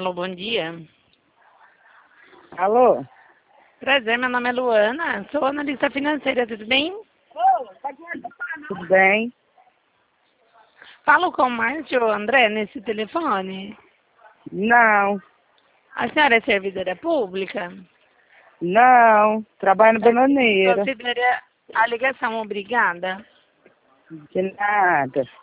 Alô, bom dia. Alô? Prazer, meu nome é Luana, sou analista financeira, tudo bem? Tudo bem? Falo com o Márcio André nesse telefone. Não, A senhora é servidora pública? não. Trabalho no bananeira. Considera a ligação obrigada? De nada.